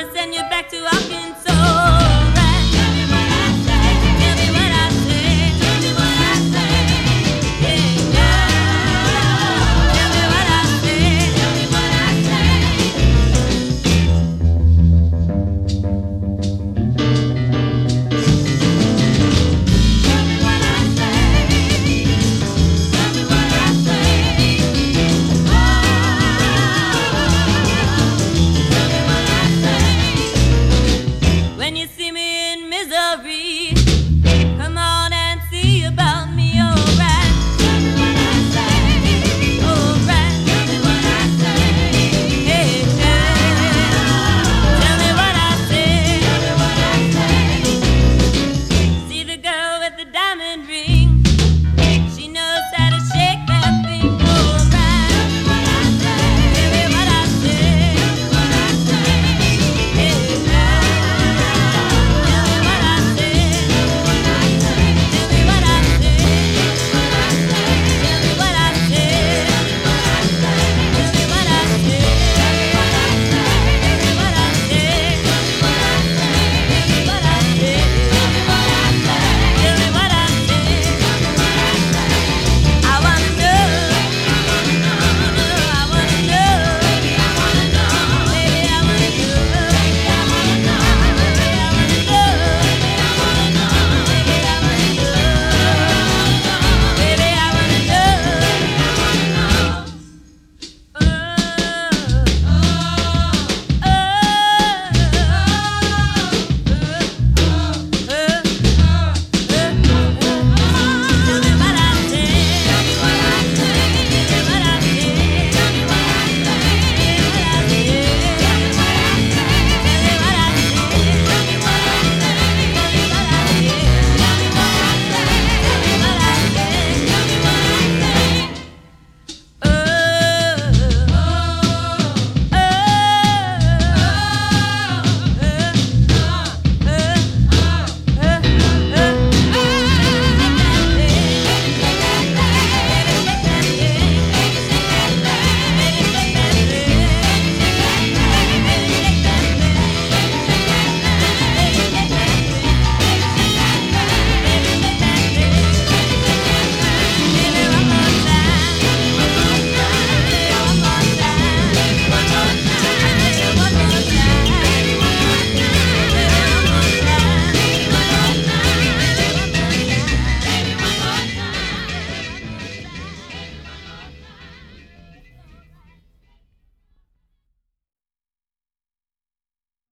send you back to Arkansas. Right? Tell me what I say. Tell me what I say. Tell me what I say. Yeah, yeah. Tell me what I say. Tell me what I say. Tell me what I say. Tell me what I say. Oh, tell me what I say. When you